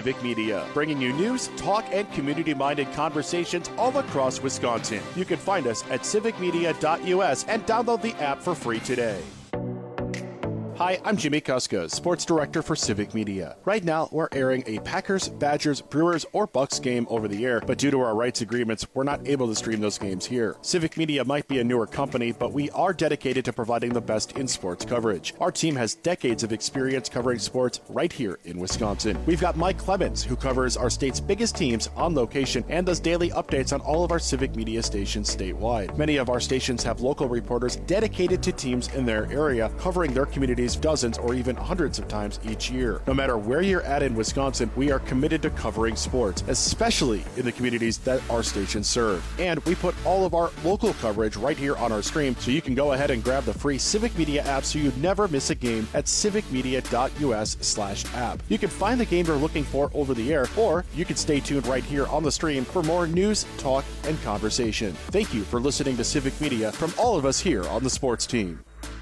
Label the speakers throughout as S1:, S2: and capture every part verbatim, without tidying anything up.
S1: Civic Media, bringing you news, talk, and community-minded conversations all across Wisconsin. You can find us at civic media dot U S and download the app for free today. Hi, I'm Jimmy Kuska, Sports Director for Civic Media. Right now, we're airing a Packers, Badgers, Brewers, or Bucks game over the air, but due to our rights agreements, we're not able to stream those games here. Civic Media might be a newer company, but we are dedicated to providing the best in sports coverage. Our team has decades of experience covering sports right here in Wisconsin. We've got Mike Clemens, who covers our state's biggest teams on location and does daily updates on all of our Civic Media stations statewide. Many of our stations have local reporters dedicated to teams in their area, covering their communities dozens or even hundreds of times each year. No matter where you're at in Wisconsin, we are committed to covering sports, especially in the communities that our stations serve. And we put all of our local coverage right here on our stream, so you can go ahead and grab the free Civic Media app so you never miss a game at civic media dot U S slash app. You can find the game you're looking for over the air, or you can stay tuned right here on the stream for more news, talk, and conversation. Thank you for listening to Civic Media from all of us here on the sports team.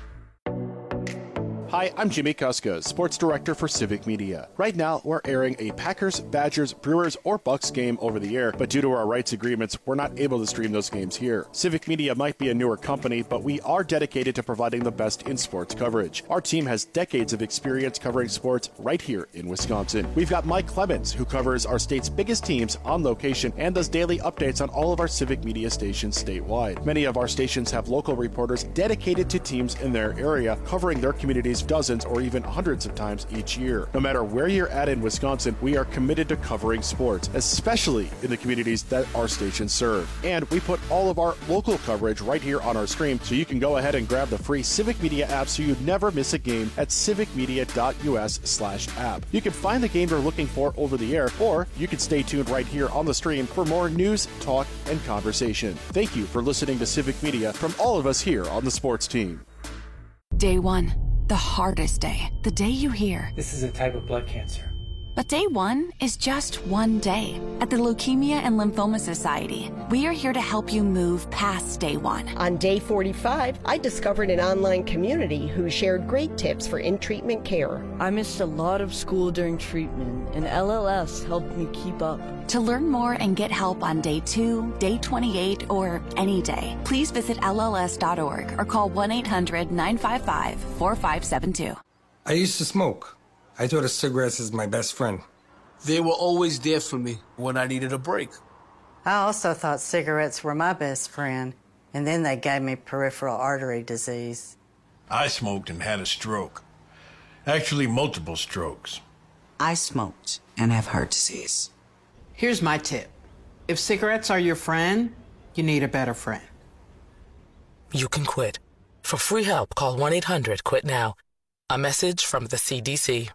S1: Hi, I'm Jimmy Kuska, Sports Director for Civic Media. Right now, we're airing a Packers, Badgers, Brewers, or Bucks game over the air, but due to our rights agreements, we're not able to stream those games here. Civic Media might be a newer company, but we are dedicated to providing the best in sports coverage. Our team has decades of experience covering sports right here in Wisconsin. We've got Mike Clemens, who covers our state's biggest teams on location and does daily updates on all of our Civic Media stations statewide. Many of our stations have local reporters dedicated to teams in their area, covering their communities dozens or even hundreds of times each year. No matter where you're at in Wisconsin, we are committed to covering sports, especially in the communities that our stations serve. And we put all of our local coverage right here on our stream, so you can go ahead and grab the free Civic Media app so you never miss a game at civic media dot U S slash app. You can find the game you're looking for over the air, or you can stay tuned right here on the stream for more news, talk, and conversation. Thank you for listening to Civic Media from all of us here on the sports team.
S2: Day one. The hardest day, the day you hear,
S3: "This is a type of blood cancer."
S2: But day one is just one day. At the Leukemia and Lymphoma Society, we are here to help you move past day one.
S4: On day forty-five, I discovered an online community who shared great tips for in-treatment care.
S5: I missed a lot of school during treatment, and L L S helped me keep up.
S2: To learn more and get help on day two, day twenty-eight, or any day, please visit L L S dot org or call one eight hundred nine five five four five seven two.
S6: I used to smoke. I thought of cigarettes as my best friend.
S7: They were always there for me when I needed a break.
S8: I also thought cigarettes were my best friend, and then they gave me peripheral artery disease.
S9: I smoked and had a stroke. Actually, multiple strokes.
S10: I smoked and have heart disease.
S11: Here's my tip. If cigarettes are your friend, you need a better friend.
S12: You can quit. For free help, call one eight hundred quit now. A message from the C D C.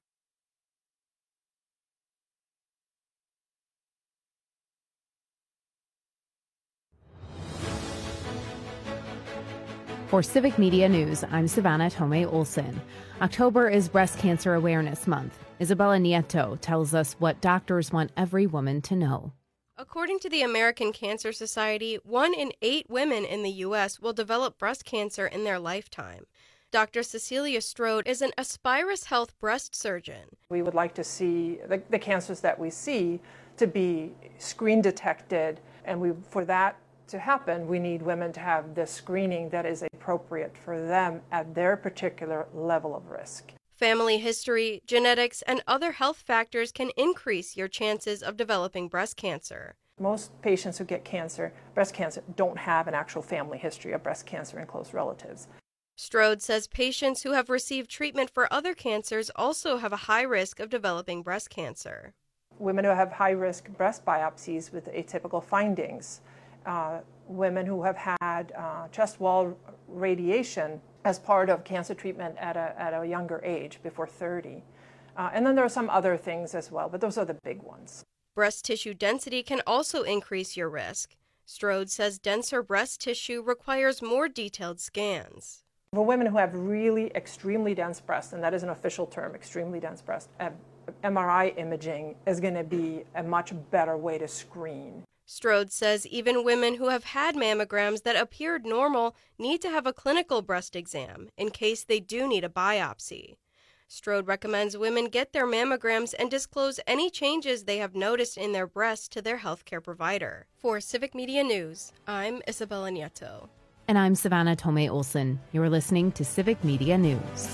S13: For Civic Media News, I'm Savannah Tomei Olson. October is Breast Cancer Awareness Month. Isabella Nieto tells us what doctors want every woman to know.
S14: According to the American Cancer Society, one in eight women in the U S will develop breast cancer in their lifetime. Doctor Cecilia Strode is an Aspirus Health breast surgeon.
S15: We would like to see the, the cancers that we see to be screen detected, and we, for that to happen, we need women to have the screening that is appropriate for them at their particular level of risk.
S14: Family history, genetics, and other health factors can increase your chances of developing breast cancer.
S15: Most patients who get cancer, breast cancer, don't have an actual family history of breast cancer in close relatives.
S14: Strode says patients who have received treatment for other cancers also have a high risk of developing breast cancer.
S15: Women who have high-risk breast biopsies with atypical findings, uh, women who have had uh, chest wall radiation as part of cancer treatment at a, at a younger age, before thirty. Uh, and then there are some other things as well, but those are the big ones.
S14: Breast tissue density can also increase your risk. Strode says denser breast tissue requires more detailed scans.
S15: For women who have really extremely dense breasts, and that is an official term, extremely dense breast, M R I imaging is going to be a much better way to screen.
S14: Strode says even women who have had mammograms that appeared normal need to have a clinical breast exam in case they do need a biopsy. Strode recommends women get their mammograms and disclose any changes they have noticed in their breasts to their healthcare provider. For Civic Media News, I'm Isabella Nieto.
S13: And I'm Savannah Tomei Olson. You're listening to Civic Media News.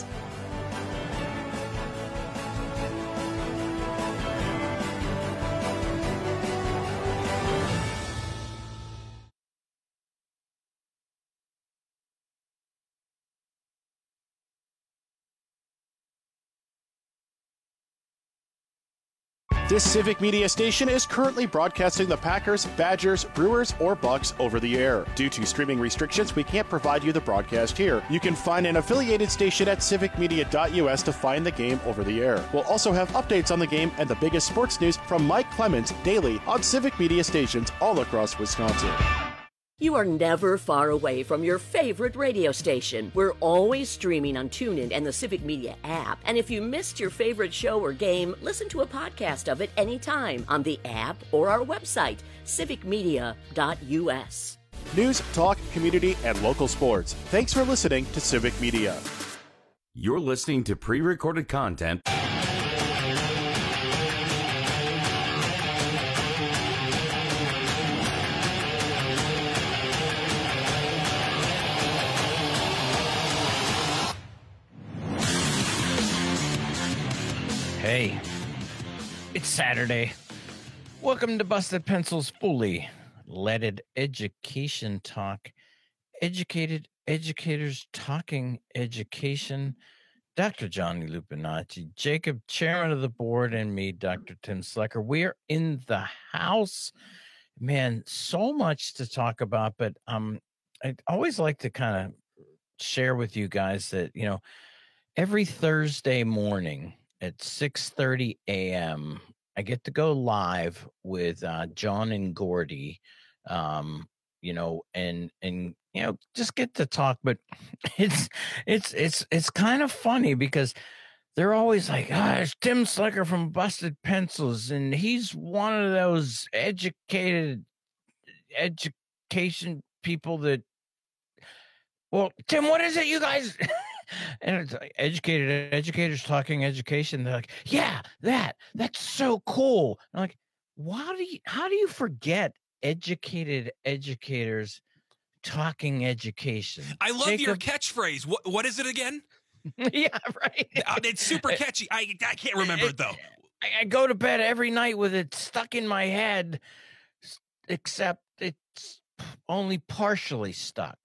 S1: This Civic Media station is currently broadcasting the Packers, Badgers, Brewers, or Bucks over the air. Due to streaming restrictions, we can't provide you the broadcast here. You can find an affiliated station at civic media dot U S to find the game over the air. We'll also have updates on the game and the biggest sports news from Mike Clemens daily on Civic Media stations all across Wisconsin.
S3: You are never far away from your favorite radio station. We're always streaming on TuneIn and the Civic Media app. And if you missed your favorite show or game, listen to a podcast of it anytime on the app or our website, civic media dot U S.
S1: News, talk, community, and local sports. Thanks for listening to Civic Media.
S16: You're listening to pre-recorded content.
S17: Hey, it's Saturday. Welcome to Busted Pencils Fully Leaded Education Talk. Educated educators talking education. Doctor Johnny Lupinacci, Jacob, chairman of the board, and me, Doctor Tim Slecker. We're in the house. Man, so much to talk about, but um, I always like to kind of share with you guys that, you know, every Thursday morning at six thirty a.m., I get to go live with uh, John and Gordy, um, you know, and and you know, just get to talk. But it's it's it's it's kind of funny because they're always like, "Ah, oh, it's Tim Slecker from Busted Pencils, and he's one of those educated education people that." Well, Tim, what is it, you guys? And it's like educated educators talking education. They're like, yeah, that, that's so cool. I'm like, why do you, how do you forget educated educators talking education?
S18: I love
S17: Jacob?
S18: your catchphrase. What, what is it again?
S17: Yeah, right.
S18: It's super catchy. I, I can't remember it, though.
S17: I, I go to bed every night with it stuck in my head, except it's only partially stuck.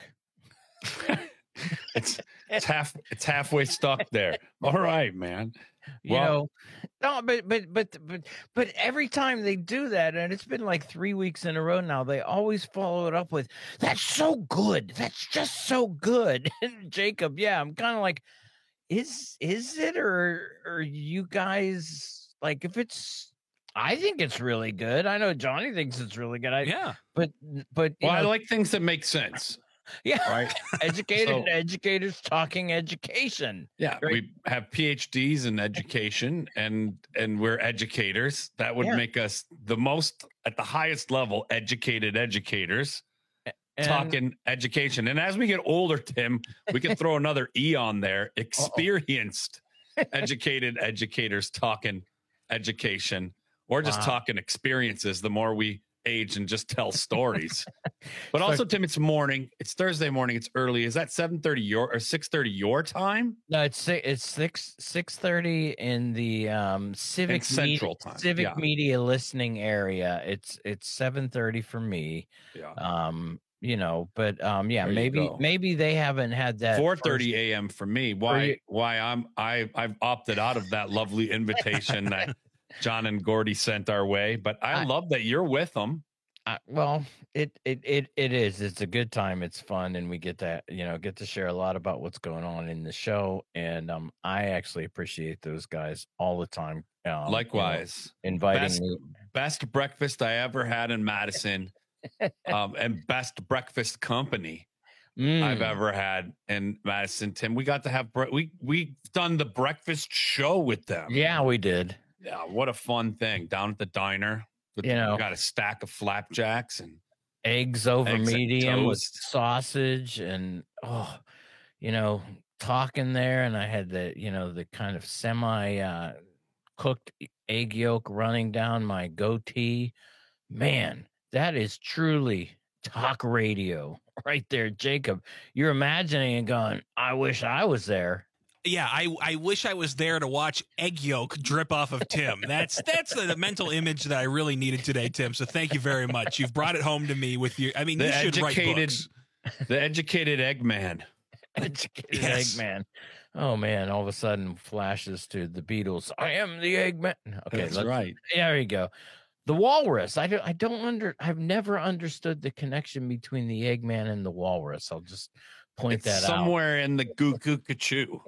S19: it's it's half it's halfway stuck there. All right, man.
S17: You well, know, no, but but but but but every time they do that, and it's been like three weeks in a row now, they always follow it up with, "That's so good. That's just so good." And Jacob, yeah, I'm kind of like, is is it or or you guys like if it's? I think it's really good. I know Johnny thinks it's really good. I,
S18: yeah,
S17: but but
S19: well,
S17: know,
S19: I like things that make sense.
S17: Yeah,
S19: right.
S17: Educated so, educators talking education.
S19: Yeah, right? We have P H Ds in education, and and we're educators. That would yeah. make us the most at the highest level educated educators and, talking education. And as we get older, Tim, we can throw another E on there. Experienced educated educators talking education, or just wow. talking experiences. The more we age and just tell stories. But also, Tim, it's morning. It's Thursday morning. It's early. Is that seven thirty your or six thirty your time?
S17: No, it's it's six six thirty in the um civic
S19: in central
S17: media,
S19: time.
S17: Civic
S19: yeah.
S17: media listening area. It's it's seven thirty for me.
S19: Yeah.
S17: Um, you know, but um, yeah,
S19: there
S17: maybe maybe they haven't had that
S19: four thirty a.m. for me. Why why I'm I I've opted out of that lovely invitation that John and Gordy sent our way, but I, I love that you're with them.
S17: Uh, well, it, it it it is. It's a good time. It's fun, and we get to you know get to share a lot about what's going on in the show. And um, I actually appreciate those guys all the time. Um,
S19: Likewise,
S17: you know, inviting
S19: best,
S17: me.
S19: Best breakfast I ever had in Madison, um, and best breakfast company mm. I've ever had in Madison. Tim, we got to have bre- we we've done the breakfast show with them.
S17: Yeah, we did.
S19: Yeah, what a fun thing down at the diner. With, you know, got a stack of flapjacks and
S17: eggs over
S19: eggs
S17: medium with sausage, and oh, you know, talking there, and I had the, you know, the kind of semi uh, cooked egg yolk running down my goatee. Man, that is truly talk radio right there, Jacob. You're imagining and going, I wish I was there.
S18: Yeah, I, I wish I was there to watch egg yolk drip off of Tim. That's that's the mental image that I really needed today, Tim. So thank you very much. You've brought it home to me with your. I mean,
S19: the
S18: you should
S19: educated,
S18: write books.
S19: The educated Eggman.
S17: Educated
S18: Yes.
S17: Eggman. Oh man! All of a sudden, flashes to the Beatles. I am the Eggman. Okay,
S19: That's
S17: let's-
S19: right.
S17: There you go. The walrus. I don't. I don't under. I've never understood the connection between the Eggman and the walrus. I'll just point
S19: It's
S17: that out.
S19: somewhere in the goo goo gachoo.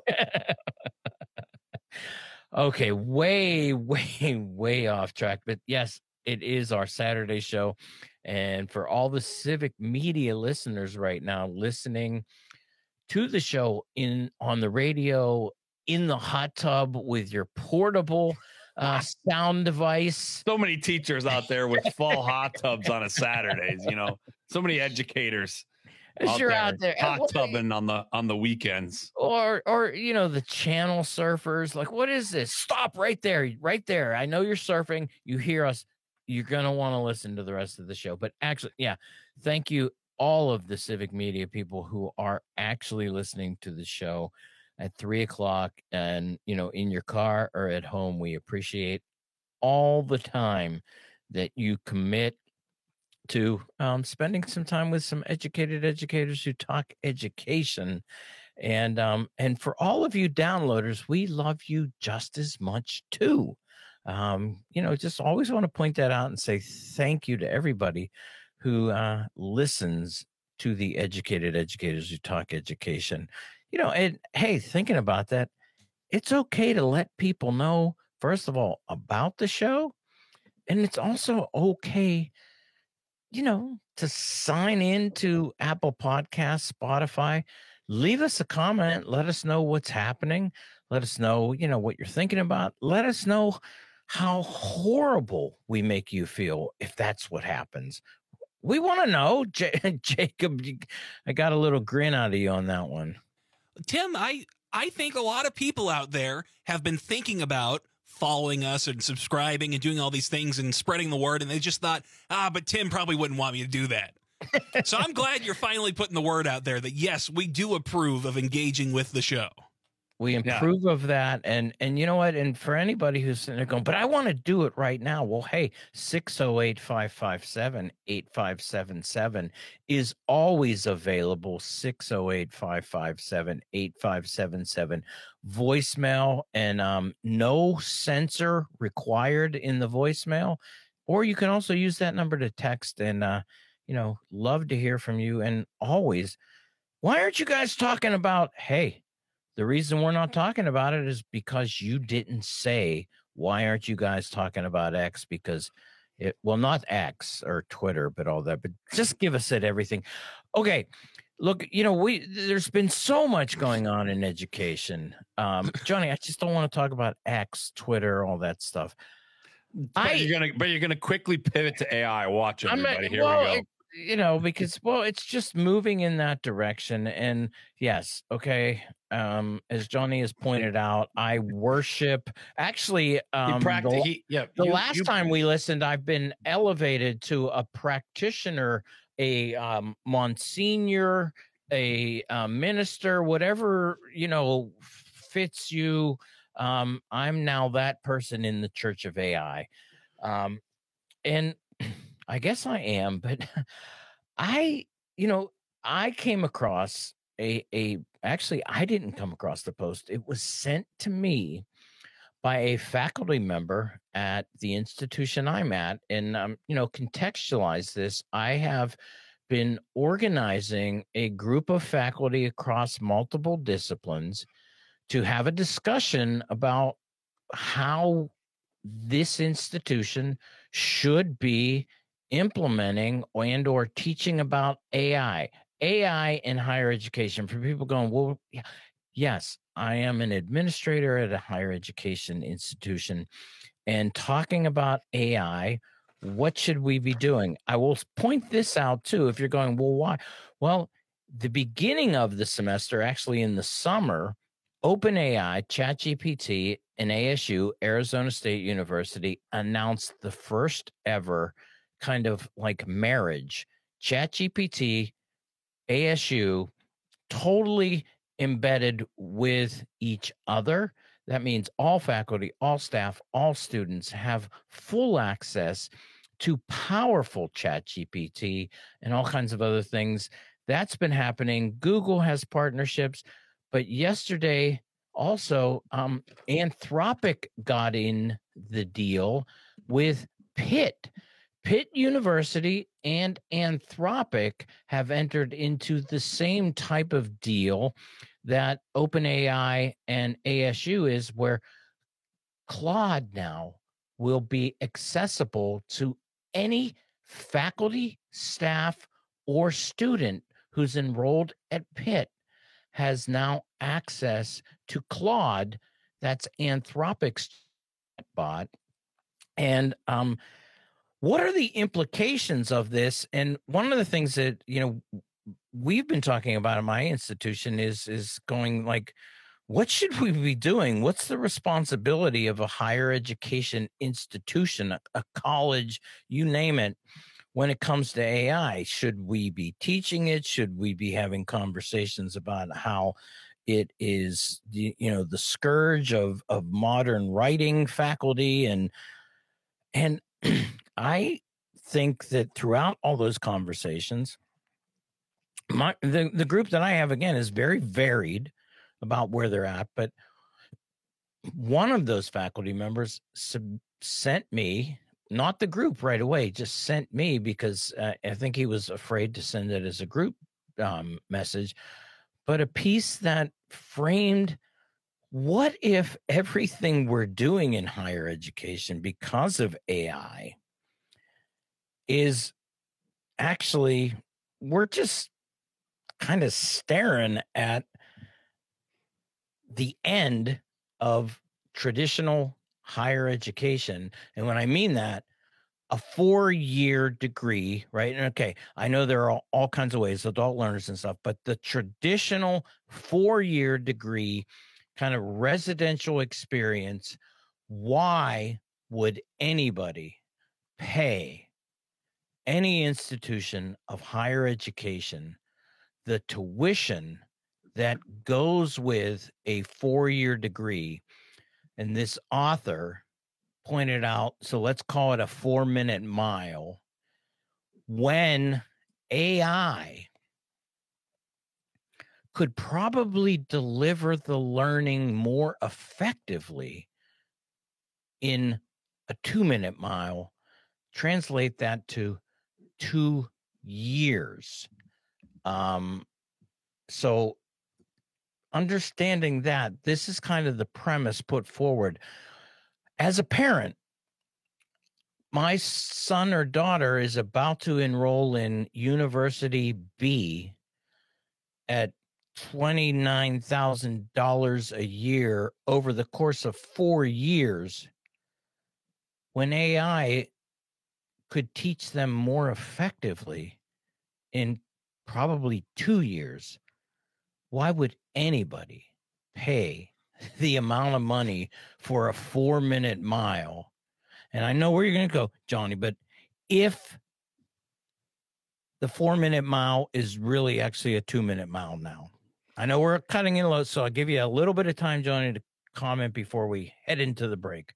S17: Okay, way, way, way off track. But yes, it is our Saturday show. And for all the civic media listeners right now listening to the show in on the radio, in the hot tub with your portable uh, sound device.
S19: So many teachers out there with full hot tubs on a Saturdays, you know. So many educators
S17: As you're out there,
S19: hot
S17: what-
S19: tubbing on the on the weekends.
S17: Or, or you know, the channel surfers, like, what is this? Stop right there, right there. I know you're surfing. You hear us. You're going to want to listen to the rest of the show. But actually, yeah, thank you, all of the civic media people who are actually listening to the show at three o'clock and, you know, in your car or at home. We appreciate all the time that you commit to um, spending some time with some educated educators who talk education. And um, and for all of you downloaders, we love you just as much too. Um, you know, just always want to point that out and say thank you to everybody who uh, listens to the educated educators who talk education. You know, and hey, thinking about that, it's okay to let people know, first of all, about the show. And it's also okay, you know, to sign into Apple Podcasts, Spotify, leave us a comment, let us know what's happening. Let us know, you know, what you're thinking about. Let us know how horrible we make you feel if that's what happens. We want to know. J- Jacob, you- I got a little grin out of you on that one.
S18: Tim, I, I think a lot of people out there have been thinking about following us and subscribing and doing all these things and spreading the word, and they just thought, ah, but Tim probably wouldn't want me to do that. So I'm glad you're finally putting the word out there that, yes, we do approve of engaging with the show.
S17: We improve of that. And and you know what? And for anybody who's sitting there going, but I want to do it right now. Well, hey, six oh eight, five five seven, eight five seven seven is always available. six oh eight, five five seven, eight five seven seven. Voicemail, and um, no censor required in the voicemail. Or you can also use that number to text, and, uh, you know, love to hear from you. And always, why aren't you guys talking about, hey, the reason we're not talking about it is because you didn't say, why aren't you guys talking about X? Because it, well, not X or Twitter, but all that, but just give us it, everything. Okay. Look, you know, we, there's been so much going on in education. Um, Johnny, I just don't want to talk about X, Twitter, all that stuff.
S19: But
S17: I,
S19: you're gonna, but you're gonna quickly pivot to A I. Watch
S17: I'm
S19: everybody.
S17: not-
S19: Here
S17: well,
S19: we go.
S17: it- you know, because, well, it's just moving in that direction. And yes, okay. Um, as Johnny has pointed out, I worship actually um,
S19: practi-
S17: the,
S19: he- yeah,
S17: the
S19: you-
S17: last
S19: you-
S17: time we listened, I've been elevated to a practitioner, a um, Monsignor, a, uh minister, whatever, you know, fits you. Um, I'm now that person in the Church of A I. Um, and I guess I am, but I, you know, I came across a, a, actually, I didn't come across the post. It was sent to me by a faculty member at the institution I'm at. And, um, you know, contextualize this. I have been organizing a group of faculty across multiple disciplines to have a discussion about how this institution should be implementing and or teaching about A I, A I in higher education. For people going, well, yeah, yes, I am an administrator at a higher education institution, and talking about A I, what should we be doing? I will point this out too. If you're going, well, why? Well, the beginning of the semester, actually in the summer, OpenAI, ChatGPT, and A S U, Arizona State University, announced the first ever kind of like marriage. ChatGPT, A S U, totally embedded with each other. That means all faculty, all staff, all students have full access to powerful ChatGPT and all kinds of other things. That's been happening. Google has partnerships. But yesterday, also, um, Anthropic got in the deal with Pitt. Pitt University and Anthropic have entered into the same type of deal that OpenAI and A S U is, where Claude now will be accessible to any faculty, staff, or student who's enrolled at Pitt has now access to Claude. That's Anthropic's bot. And um, what are the implications of this? And one of the things that, you know, we've been talking about in my institution is is going like, what should we be doing? What's the responsibility of a higher education institution, a, a college, you name it, when it comes to A I? Should we be teaching it? Should we be having conversations about how it is, you know, the scourge of of modern writing faculty? And and I think that throughout all those conversations, my the, the group that I have, again, is very varied about where they're at. But one of those faculty members sub- sent me, not the group right away, just sent me, because uh, I think he was afraid to send it as a group um, message, but a piece that framed, what if everything we're doing in higher education because of A I is actually, we're just kind of staring at the end of traditional higher education. And when I mean that, a four-year degree, right? And okay, I know there are all, all kinds of ways, adult learners and stuff, but the traditional four-year degree kind of residential experience, why would anybody pay any institution of higher education the tuition that goes with a four-year degree? And this author pointed out, so let's call it a four-minute mile, when A I could probably deliver the learning more effectively in a two-minute mile. Translate that to two years. Um, so understanding that, this is kind of the premise put forward. As a parent, my son or daughter is about to enroll in University B at twenty-nine thousand dollars a year over the course of four years, when A I could teach them more effectively in probably two years. Why would anybody pay the amount of money for a four-minute mile? And I know where you're going to go, Johnny, but if the four-minute mile is really actually a two-minute mile now, I know we're cutting in low, so I'll give you a little bit of time, Johnny, to comment before we head into the break.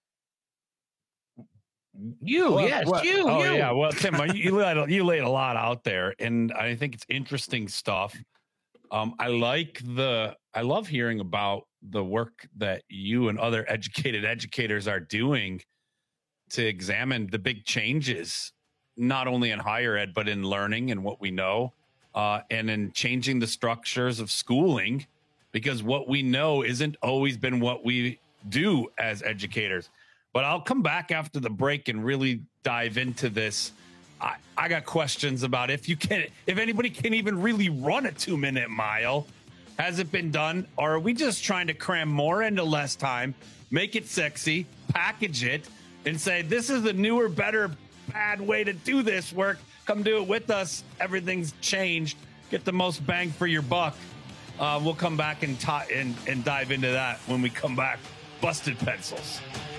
S17: You,
S19: well,
S17: yes,
S19: well,
S17: you.
S19: Oh,
S17: you.
S19: yeah. Well, Tim, you laid, you laid a lot out there, and I think it's interesting stuff. Um, I like the, I love hearing about the work that you and other educated educators are doing to examine the big changes, not only in higher ed, but in learning and what we know, uh, and in changing the structures of schooling, because what we know isn't always been what we do as educators. But I'll come back after the break and really dive into this. I, I got questions about if you can, if anybody can even really run a two minute mile. Has it been done? Or are we just trying to cram more into less time, make it sexy, package it, and say, this is the newer, better, bad way to do this work. Come do it with us. Everything's changed. get the most bang for your buck. Uh, we'll come back and, ta- and and dive into that when we come back. Busted Pencils.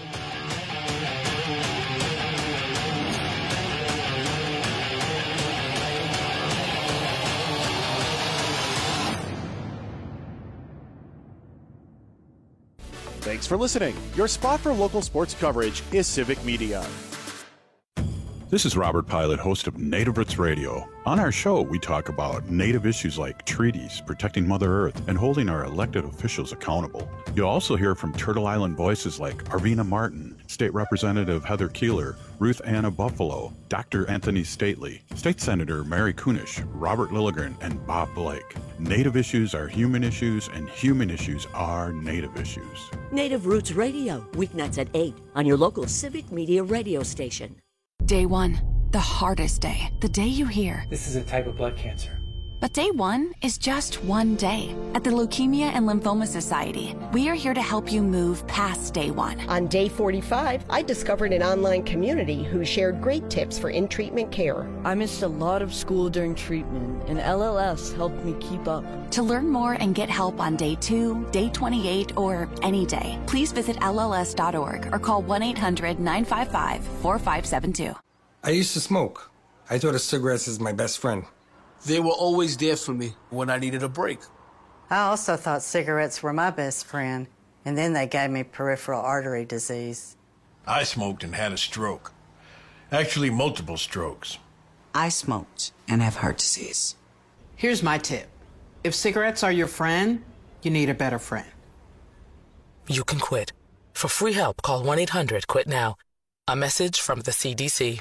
S1: Thanks for listening. Your spot for local sports coverage is Civic Media.
S20: This is Robert Pilot, host of Native Roots Radio. On our show, we talk about Native issues like treaties, protecting Mother Earth, and holding our elected officials accountable. You'll also hear from Turtle Island voices like Arvina Martin, State Representative Heather Keeler, Ruth Anna Buffalo, Doctor Anthony Stately, State Senator Mary Kunish, Robert Lilligren, and Bob Blake. Native issues are human issues, and human issues are Native issues.
S3: Native Roots Radio, weeknights at eight on your local Civic Media radio station.
S2: Day one, the hardest day, the day you hear.
S21: This is a type of blood cancer.
S2: But day one is just one day. At the Leukemia and Lymphoma Society, we are here to help you move past day one.
S4: On day forty-five, I discovered an online community who shared great tips for in-treatment care.
S5: I missed a lot of school during treatment, and L L S helped me keep up.
S2: To learn more and get help on day two, day twenty-eight, or any day, please visit L L S dot org or call one eight hundred nine five five four five seven two.
S6: I used to smoke. I thought of cigarettes as my best friend.
S7: They were always there for me when I needed a break.
S8: I also thought cigarettes were my best friend, and then they gave me peripheral artery disease.
S9: I smoked and had a stroke. Actually, multiple strokes.
S10: I smoked and have heart disease.
S11: Here's my tip. If cigarettes are your friend, you need a better friend.
S12: You can quit. For free help, call one eight hundred quit now. A message from the C D C.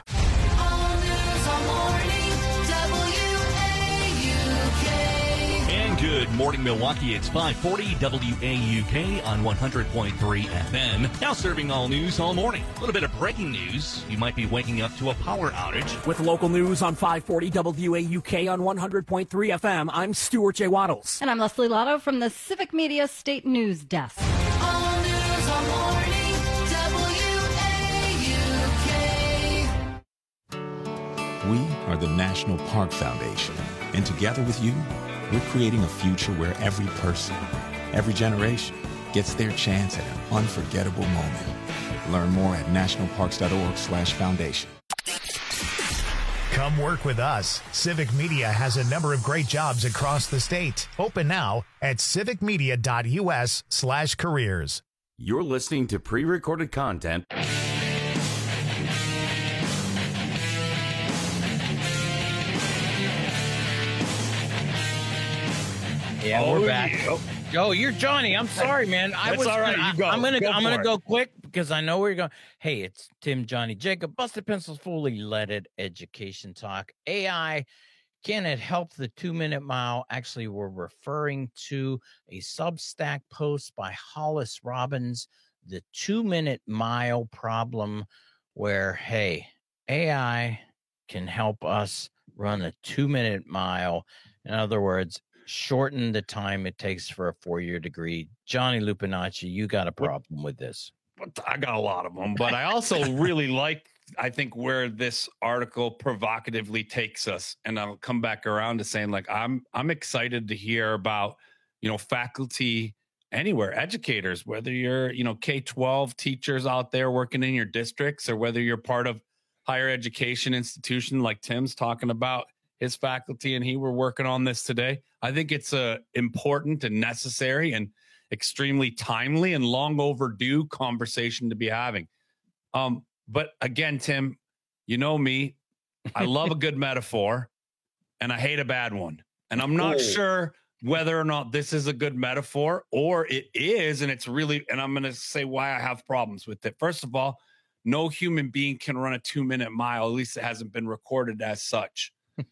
S22: Good morning, Milwaukee. It's five forty W A U K on one hundred point three F M. Now serving all news all morning. A little bit of breaking news. You might be waking up to a power outage.
S23: With local news on five forty W A U K on one hundred point three F M, I'm Stuart J. Waddles.
S24: And I'm Leslie Lotto from the Civic Media State News Desk.
S25: All news all morning, W A U K.
S26: We are the National Park Foundation, and together with you, we're creating a future where every person, every generation, gets their chance at an unforgettable moment. Learn more at nationalparks.org slash foundation.
S27: Come work with us. Civic Media has a number of great jobs across the state. Open now at civicmedia.us slash careers.
S16: You're listening to pre-recorded content.
S17: Yeah,
S19: oh,
S17: we're back.
S19: Yeah.
S17: Joe, you're Johnny. I'm sorry, man. I
S19: That's
S17: was
S19: all right.
S17: Gonna,
S19: You go.
S17: I'm gonna
S19: go
S17: I'm gonna
S19: it.
S17: go quick because I know where you're going. Hey, it's Tim, Johnny, Jacob, Busted Pencils, fully leaded education talk. A I, can it help the two minute mile? Actually, we're referring to a Substack post by Hollis Robbins, the two minute mile problem, where hey, A I can help us run a two minute mile. In other words, shorten the time it takes for a four-year degree. Johnny Lupinacci, you got a problem with this.
S19: I got a lot of them, but I also really like, I think, where this article provocatively takes us. And I'll come back around to saying, like, I'm I'm excited to hear about, you know, faculty anywhere, educators, whether you're, you know, K twelve teachers out there working in your districts, or whether you're part of higher education institution like Tim's talking about his faculty and he were working on this today. I think it's a important and necessary and extremely timely and long overdue conversation to be having. Um, but again, Tim, you know me, I love a good metaphor and I hate a bad one. And I'm not oh. sure whether or not this is a good metaphor or it is. And it's really, and I'm going to say why I have problems with it. First of all, no human being can run a two minute mile. At least it hasn't been recorded as such.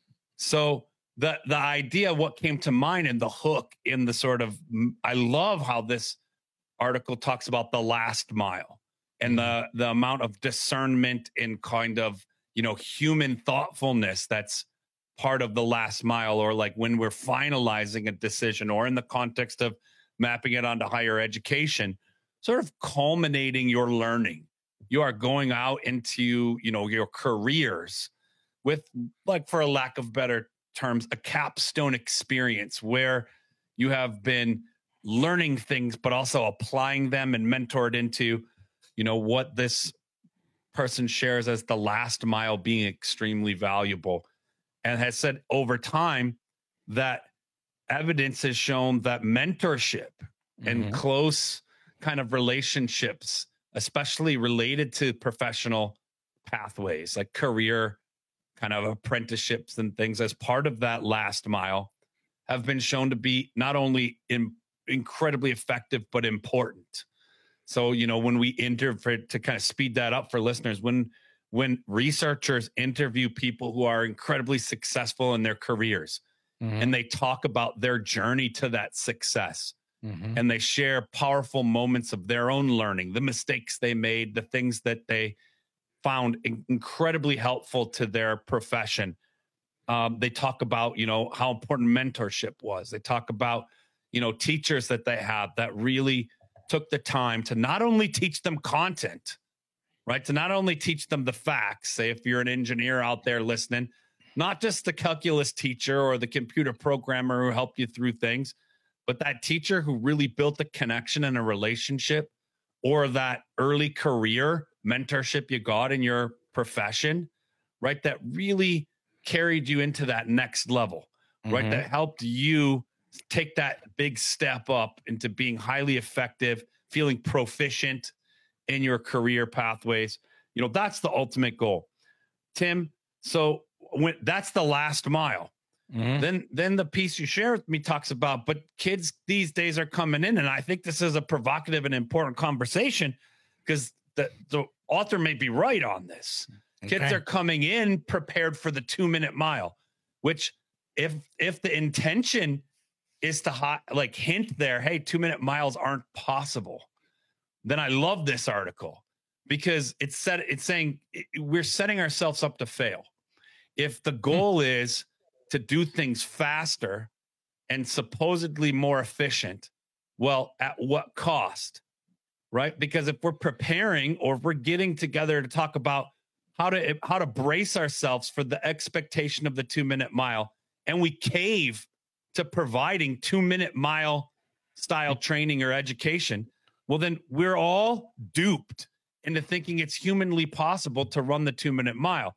S19: So the the idea, what came to mind, and the hook in the sort of, I love how this article talks about the last mile and the the amount of discernment and kind of, you know, human thoughtfulness that's part of the last mile, or like when we're finalizing a decision, or in the context of mapping it onto higher education, sort of culminating your learning. You are going out into, you know, your careers with, like, for a lack of better terms, a capstone experience where you have been learning things, but also applying them and mentored into, you know, what this person shares as the last mile being extremely valuable, and has said over time that evidence has shown that mentorship mm-hmm. and close kind of relationships, especially related to professional pathways like career kind of apprenticeships and things as part of that last mile, have been shown to be not only in, incredibly effective, but important. So, you know, when we interview, to kind of speed that up for listeners, when when researchers interview people who are incredibly successful in their careers, mm-hmm. and they talk about their journey to that success, mm-hmm. and they share powerful moments of their own learning, the mistakes they made, the things that they found in- incredibly helpful to their profession. Um, they talk about, you know, how important mentorship was. They talk about, you know, teachers that they have that really took the time to not only teach them content, right? To not only teach them the facts, say if you're an engineer out there listening, not just the calculus teacher or the computer programmer who helped you through things, but that teacher who really built a connection and a relationship, or that early career mentorship you got in your profession, right? That really carried you into that next level, right? Mm-hmm. That helped you take that big step up into being highly effective, feeling proficient in your career pathways. You know, that's the ultimate goal, Tim. So when that's the last mile, mm-hmm. then, then the piece you share with me talks about, but kids these days are coming in. And I think this is a provocative and important conversation, because the, the author may be right on this. Okay. Kids are coming in prepared for the two minute mile, which if, if the intention is to hot, like hint there, hey, two minute miles aren't possible, then I love this article, because it's set, it's saying it, we're setting ourselves up to fail. If the goal is to do things faster and supposedly more efficient, well, at what cost, right? Because if we're preparing, or if we're getting together to talk about how to how to brace ourselves for the expectation of the two minute mile, and we cave to providing two minute mile style training or education, well, then we're all duped into thinking it's humanly possible to run the two minute mile.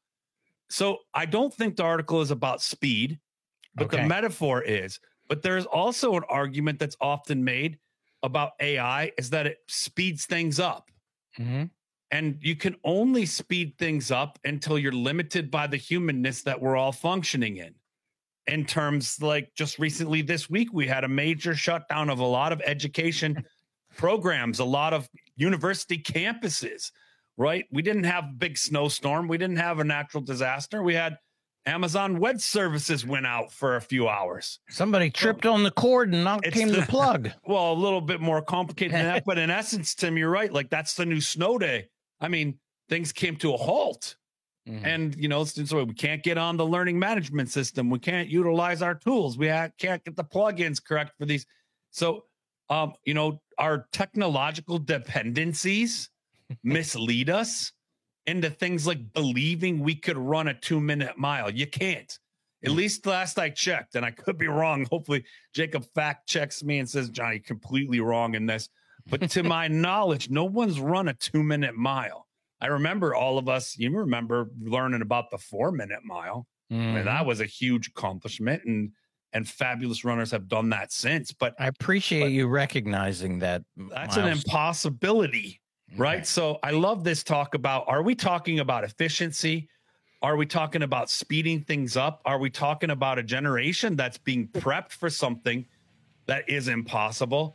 S19: So I don't think the article is about speed, but okay. the metaphor is. But there's also an argument that's often made about A I, is that it speeds things up. Mm-hmm. And you can only speed things up until you're limited by the humanness that we're all functioning in. In terms, like just recently this week, we had a major shutdown of a lot of education programs, a lot of university campuses, right? We didn't have a big snowstorm. We didn't have a natural disaster. We had Amazon Web Services went out for a few hours.
S17: Somebody tripped on the cord and out came the, the plug.
S19: Well, a little bit more complicated than that. But in essence, Tim, you're right. Like, that's the new snow day. I mean, things came to a halt. Mm-hmm. And, you know, so we can't get on the learning management system. We can't utilize our tools. We ha- can't get the plugins correct for these. So, um, you know, our technological dependencies mislead us into things like believing we could run a two minute mile. You can't. At least last I checked, and I could be wrong. Hopefully Jacob fact checks me and says, Johnny, completely wrong in this. But to my knowledge, no one's run a two minute mile. I remember all of us, you remember learning about the four minute mile. Mm-hmm. I mean, that was a huge accomplishment, and and fabulous runners have done that since. But
S17: I appreciate but you recognizing that.
S19: That's milestone. An impossibility, right? Okay. So I love this talk about, are we talking about efficiency? Are we talking about speeding things up? Are we talking about a generation that's being prepped for something that is impossible?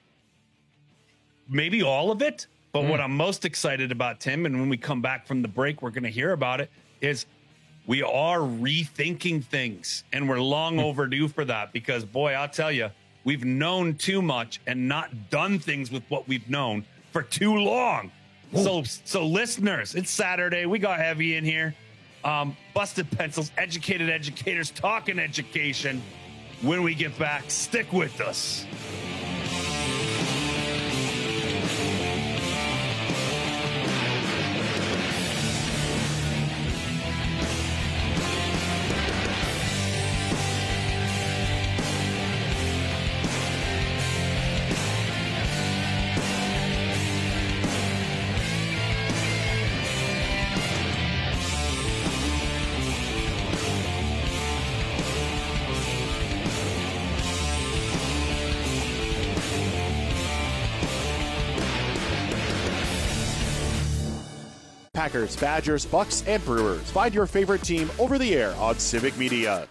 S19: Maybe all of it. But mm. what I'm most excited about, Tim, and when we come back from the break, we're going to hear about it, is we are rethinking things, and we're long overdue for that, because, boy, I'll tell you, we've known too much and not done things with what we've known for too long. Ooh. So, so listeners, it's Saturday. We got heavy in here. Um, Busted Pencils, educated educators talking education. When we get back, stick with us.
S1: Packers, Badgers, Bucks, and Brewers. Find your favorite team over the air on Civic Media.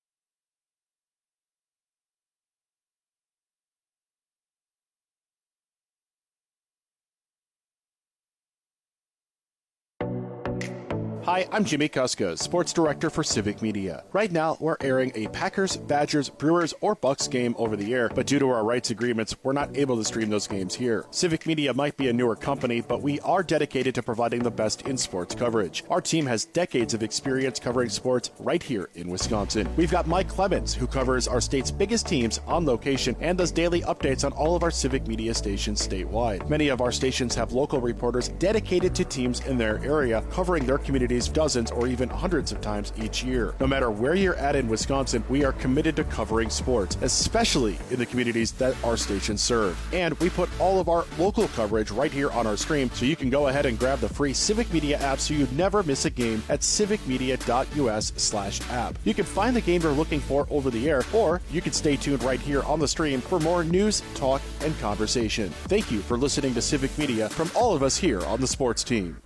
S1: Hi, I'm Jimmy Kuska, Sports Director for Civic Media. Right now, we're airing a Packers, Badgers, Brewers, or Bucks game over the air, but due to our rights agreements, we're not able to stream those games here. Civic Media might be a newer company, but we are dedicated to providing the best in sports coverage. Our team has decades of experience covering sports right here in Wisconsin. We've got Mike Clemens, who covers our state's biggest teams on location and does daily updates on all of our Civic Media stations statewide. Many of our stations have local reporters dedicated to teams in their area, covering their communities dozens or even hundreds of times each year. No matter where you're at in Wisconsin, we are committed to covering sports, especially in the communities that our stations serve. And we put all of our local coverage right here on our stream, so you can go ahead and grab the free Civic Media app so you never miss a game at civicmedia.us slash app. You can find the game you're looking for over the air, or you can stay tuned right here on the stream for more news, talk, and conversation. Thank you for listening to Civic Media from all of us here on the sports team.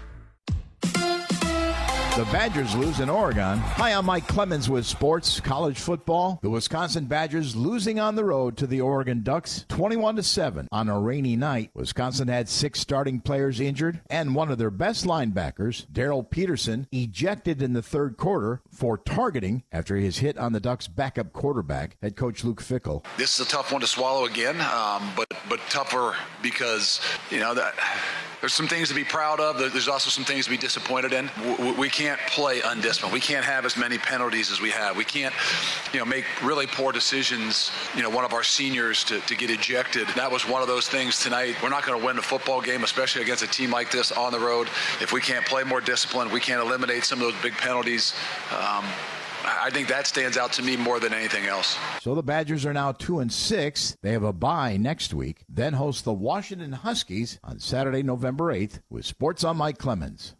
S13: The Badgers lose in Oregon. Hi, I'm Mike Clemens with sports, college football. The Wisconsin Badgers losing on the road to the Oregon Ducks, twenty-one to seven on a rainy night. Wisconsin had six starting players injured, and one of their best linebackers, Darrell Peterson, ejected in the third quarter for targeting after his hit on the Ducks' backup quarterback, head coach Luke Fickell.
S14: This is a tough one to swallow again, um, but but tougher because, you know, that there's some things to be proud of. There's also some things to be disappointed in. We, we can't play undisciplined. We can't have as many penalties as we have. We can't, you know, make really poor decisions. You know, one of our seniors to, to get ejected. That was one of those things tonight. We're not going to win a football game, especially against a team like this on the road, if we can't play more disciplined, we can't eliminate some of those big penalties. Um, I think that stands out to me more than anything else.
S13: So the Badgers are now two and six. They have a bye next week, then host the Washington Huskies on Saturday, November eighth, with Sports on Mike Clemens.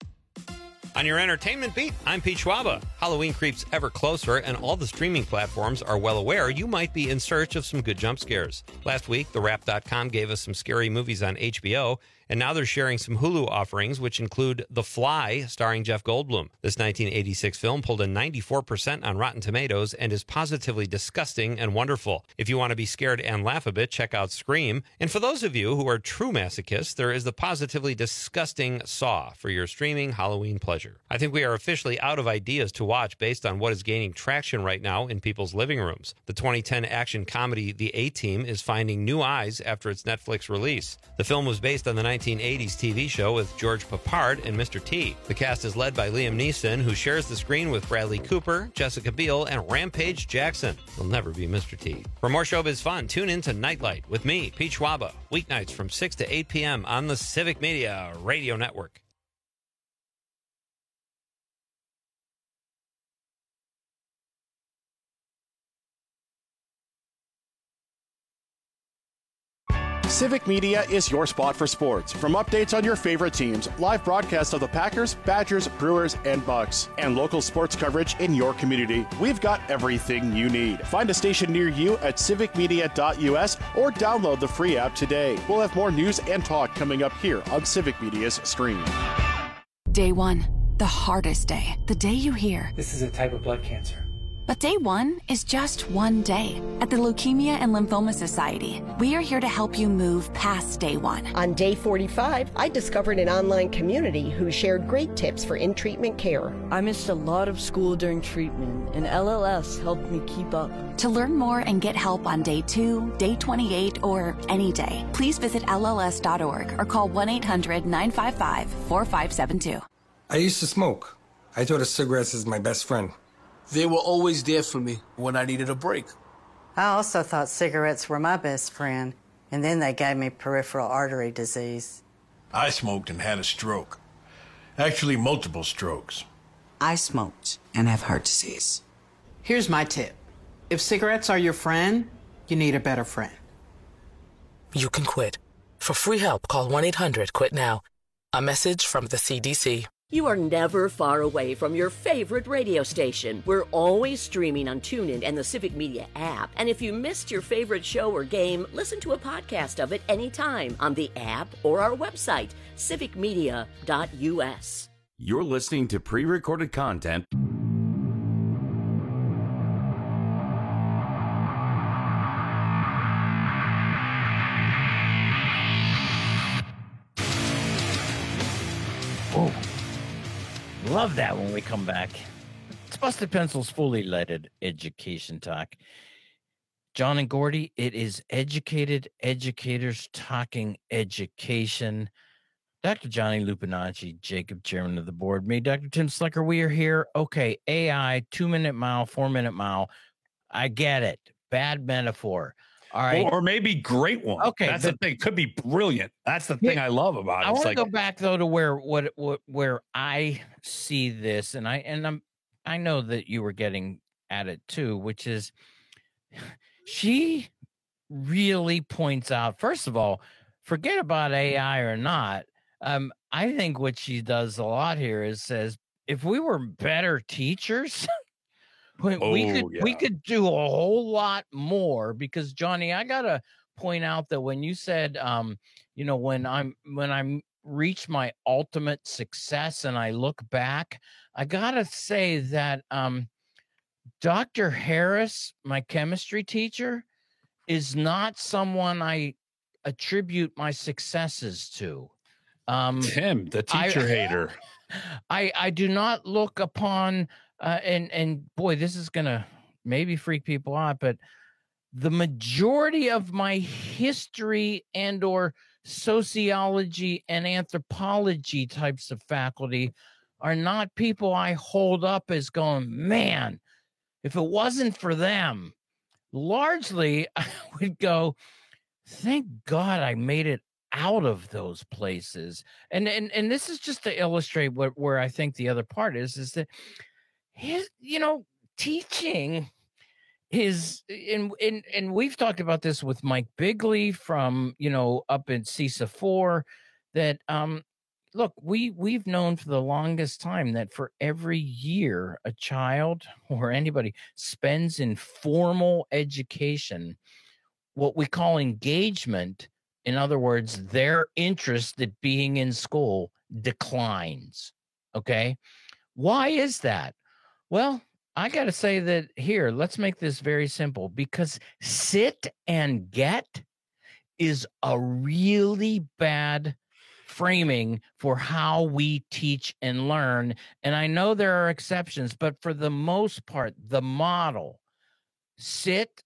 S15: On your entertainment beat, I'm Pete Schwaba. Halloween creeps ever closer, and all the streaming platforms are well aware you might be in search of some good jump scares. Last week, the wrap dot com gave us some scary movies on H B O, and now they're sharing some Hulu offerings, which include The Fly, starring Jeff Goldblum. This nineteen eighty-six film pulled a ninety-four percent on Rotten Tomatoes and is positively disgusting and wonderful. If you want to be scared and laugh a bit, check out Scream. And for those of you who are true masochists, there is the positively disgusting Saw for your streaming Halloween pleasure. I think we are officially out of ideas to watch based on what is gaining traction right now in people's living rooms. The twenty ten action comedy The A-Team is finding new eyes after its Netflix release. The film was based on the nineteen eighties T V show with George Papard and Mister T. The cast is led by Liam Neeson, who shares the screen with Bradley Cooper, Jessica Biel, and Rampage Jackson. He'll never be Mister T. For more showbiz fun, tune in to Nightlight with me, Pete Schwaba, weeknights from six to eight p.m. on the Civic Media Radio Network.
S1: Civic Media is your spot for sports. From updates on your favorite teams, live broadcasts of the Packers, Badgers, Brewers, and Bucks, and local sports coverage in your community, we've got everything you need. Find a station near you at civic media dot u s or download the free app today. We'll have more news and talk coming up here on Civic Media's stream.
S2: Day one, the hardest day. The day you hear,
S18: "This is a type of blood cancer."
S2: But day one is just one day. At the Leukemia and Lymphoma Society, we are here to help you move past day one.
S4: On day forty-five, I discovered an online community who shared great tips for in-treatment care.
S5: I missed a lot of school during treatment, and L L S helped me keep up.
S2: To learn more and get help on day two, day twenty-eight, or any day, please visit L L S dot org or call one eight hundred nine five five four five seven two.
S6: I used to smoke. I thought of cigarettes as my best friend.
S7: They were always there for me when I needed a break.
S8: I also thought cigarettes were my best friend, and then they gave me peripheral artery disease.
S9: I smoked and had a stroke. Actually, multiple strokes.
S10: I smoked and have heart disease.
S11: Here's my tip. If cigarettes are your friend, you need a better friend.
S12: You can quit. For free help, call one eight hundred quit now. A message from the C D C.
S3: You are never far away from your favorite radio station. We're always streaming on TuneIn and the Civic Media app. And if you missed your favorite show or game, listen to a podcast of it anytime on the app or our website, civic media dot u s.
S16: You're listening to pre-recorded content.
S17: Oh. Love that when we come back. It's Busted Pencils fully leaded education talk. John and Gordy, it is educated educators talking education. Doctor Johnny Lupinacci, Jacob, chairman of the board, me, Doctor Tim Slicker, we are here. Okay, A I, two-minute mile, four-minute mile. I get it. Bad metaphor. All right.
S19: Or, or maybe great one.
S17: Okay.
S19: That's the, the thing. Could be brilliant. That's the thing I love about it.
S17: I want to
S19: like,
S17: go back though to where what, what where I see this, and I and I'm I know that you were getting at it too, which is she really points out, first of all, forget about A I or not. Um, I think what she does a lot here is says if we were better teachers. We,
S19: Oh,
S17: we could
S19: yeah.
S17: we could do a whole lot more because Johnny, I gotta point out that when you said, um, you know, when I'm when I'm reach my ultimate success and I look back, I gotta say that um, Doctor Harris, my chemistry teacher, is not someone I attribute my successes to. Um,
S19: Tim, the teacher
S17: I,
S19: hater.
S17: I I do not look upon. Uh, and and boy, this is gonna maybe freak people out, but the majority of my history and or sociology and anthropology types of faculty are not people I hold up as going, man, if it wasn't for them, largely I would go, thank God I made it out of those places. And and and this is just to illustrate what where I think the other part is, is that his, you know, teaching is, and, and, and we've talked about this with Mike Bigley from, you know, up in C I S A four, that, um, look, we, we've known for the longest time that for every year a child or anybody spends in formal education, what we call engagement, in other words, their interest at being in school declines. Okay. Why is that? Well, I got to say that here, let's make this very simple, because sit and get is a really bad framing for how we teach and learn. And I know there are exceptions, but for the most part, the model, sit,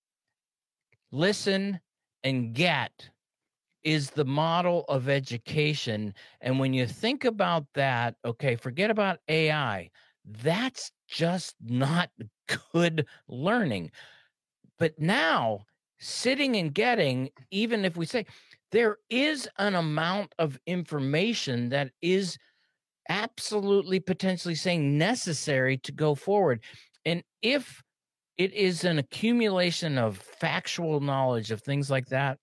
S17: listen, and get is the model of education. And when you think about that, okay, forget about A I. That's just not good learning. But now, sitting and getting, even if we say there is an amount of information that is absolutely potentially saying necessary to go forward. And if it is an accumulation of factual knowledge of things like that,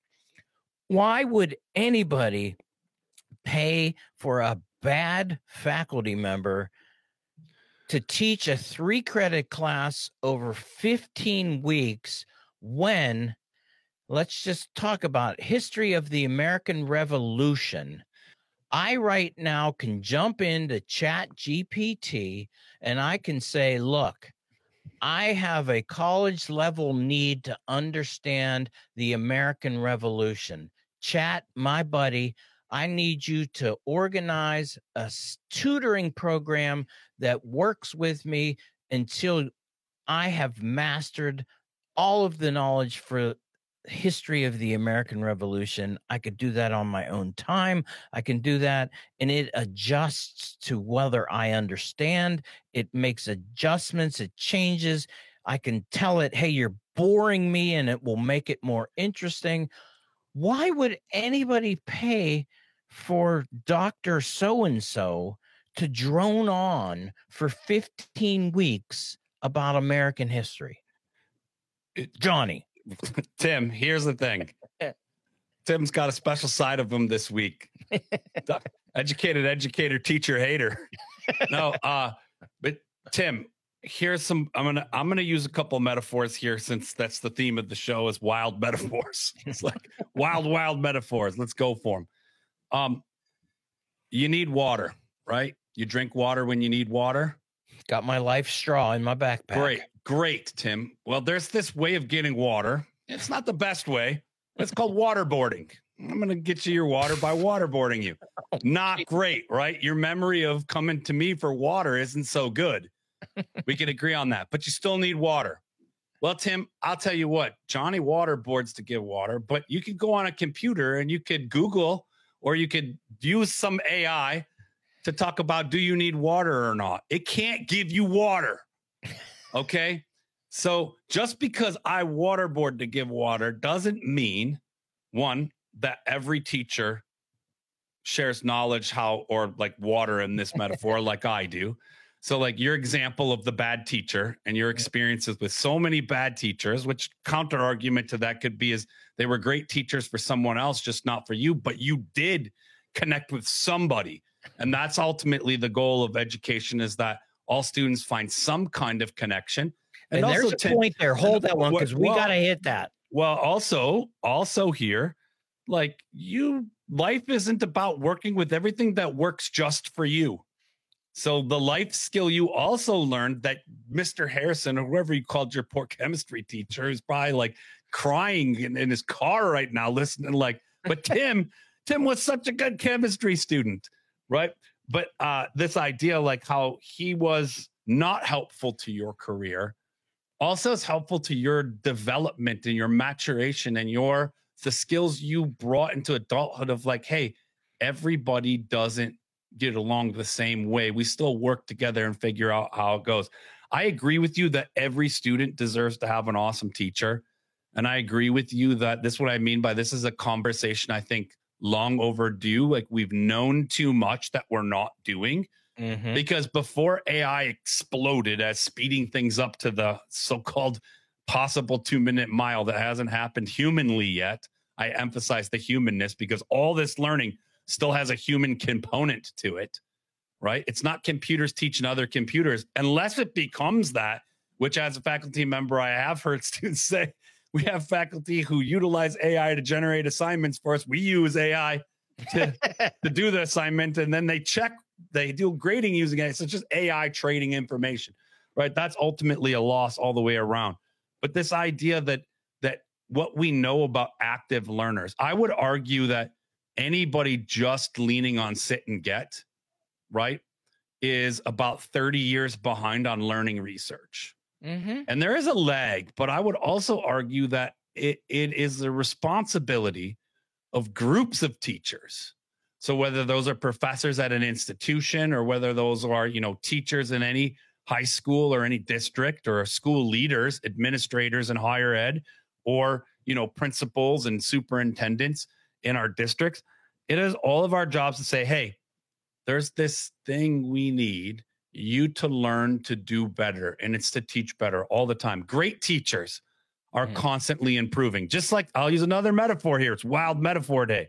S17: why would anybody pay for a bad faculty member to teach a three credit class over fifteen weeks when, let's just talk about history of the American Revolution? I right now can jump into Chat G P T and I can say, look, I have a college level need to understand the American Revolution. Chat, my buddy, I need you to organize a tutoring program that works with me until I have mastered all of the knowledge for history of the American Revolution. I could do that on my own time. I can do that, and it adjusts to whether I understand. It makes adjustments. It changes. I can tell it, hey, you're boring me, and it will make it more interesting. Why would anybody pay for Doctor So-and-so to drone on for fifteen weeks about American history? Johnny.
S19: Tim, here's the thing. Tim's got a special side of him this week. Educated educator, teacher hater. No, uh, but Tim, here's some. I'm gonna I'm gonna use a couple metaphors here since that's the theme of the show is wild metaphors. It's like wild, wild metaphors. Let's go for them. Um, you need water, right? You drink water when you need water.
S17: Got my life straw in my backpack.
S19: Great, great, Tim. Well, there's this way of getting water. It's not the best way. It's called waterboarding. I'm going to get you your water by waterboarding you. Not great, right? Your memory of coming to me for water isn't so good. We can agree on that, but you still need water. Well, Tim, I'll tell you what, Johnny waterboards to give water, but you could go on a computer and you could Google or you could use some A I to talk about, do you need water or not? It can't give you water. Okay. So just because I waterboard to give water doesn't mean, one, that every teacher shares knowledge how, or like water in this metaphor, like I do. So like your example of the bad teacher and your experiences with so many bad teachers, which counter argument to that could be is they were great teachers for someone else, just not for you, but you did connect with somebody. And that's ultimately the goal of education, is that all students find some kind of connection.
S17: And, and there's a ten, point there. Hold that one, because we well, got to hit that.
S19: Well, also, also here, like you, life isn't about working with everything that works just for you. So the life skill you also learned that Mister Harrison or whoever you called your poor chemistry teacher is probably like crying in, in his car right now, listening like, but Tim, Tim was such a good chemistry student, right? But uh, this idea, like how he was not helpful to your career, also is helpful to your development and your maturation and your the skills you brought into adulthood of like, hey, everybody doesn't get along the same way. We still work together and figure out how it goes. I agree with you that every student deserves to have an awesome teacher. And I agree with you that this is what I mean by this is a conversation I think long overdue. Like we've known too much that we're not doing. Mm-hmm. Because before A I exploded as speeding things up to the so-called possible two-minute mile that hasn't happened humanly yet, I emphasize the humanness because all this learning still has a human component to it, right? It's not computers teaching other computers unless it becomes that, which as a faculty member, I have heard students say, we have faculty who utilize A I to generate assignments for us. We use A I to, to do the assignment, and then they check, they do grading using it. So it's just A I trading information, right? That's ultimately a loss all the way around. But this idea that that what we know about active learners, I would argue that anybody just leaning on sit and get, right, is about thirty years behind on learning research. Mm-hmm. And there is a lag, but I would also argue that it, it is the responsibility of groups of teachers. So whether those are professors at an institution or whether those are, you know, teachers in any high school or any district or school leaders, administrators in higher ed, or, you know, principals and superintendents in our districts, it is all of our jobs to say, hey, there's this thing we need you to learn to do better. And it's to teach better all the time. Great teachers are mm. constantly improving. Just like I'll use another metaphor here. It's Wild Metaphor Day.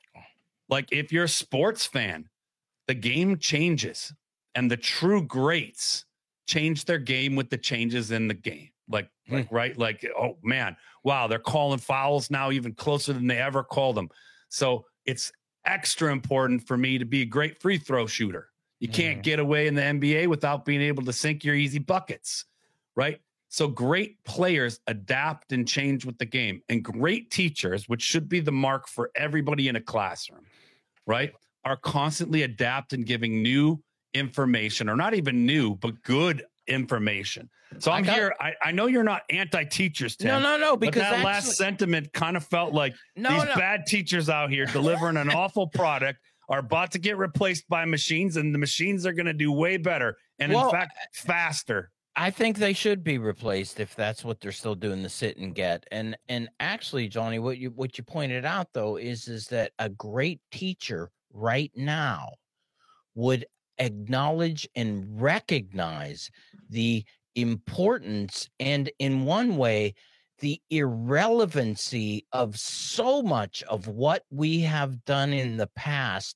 S19: Like if you're a sports fan, the game changes and the true greats change their game with the changes in the game. Like, mm. like, right. Like, oh man, wow. They're calling fouls now even closer than they ever called them. So it's extra important for me to be a great free throw shooter. You can't mm. get away in the N B A without being able to sink your easy buckets, right? So great players adapt and change with the game, and great teachers, which should be the mark for everybody in a classroom, right, are constantly adapting, giving new information, or not even new, but good information. So I'm I got, here. I, I know you're not anti-teachers, Tim.
S17: No, no, no. Because
S19: but that
S17: actually,
S19: last sentiment kind of felt like no, these no. bad teachers out here delivering an awful product are about to get replaced by machines, and the machines are going to do way better. And well, in fact, faster.
S17: I think they should be replaced if that's what they're still doing, the sit and get. And and actually, Johnny, what you what you pointed out though is is that a great teacher right now would acknowledge and recognize the importance and, in one way, the irrelevancy of so much of what we have done in the past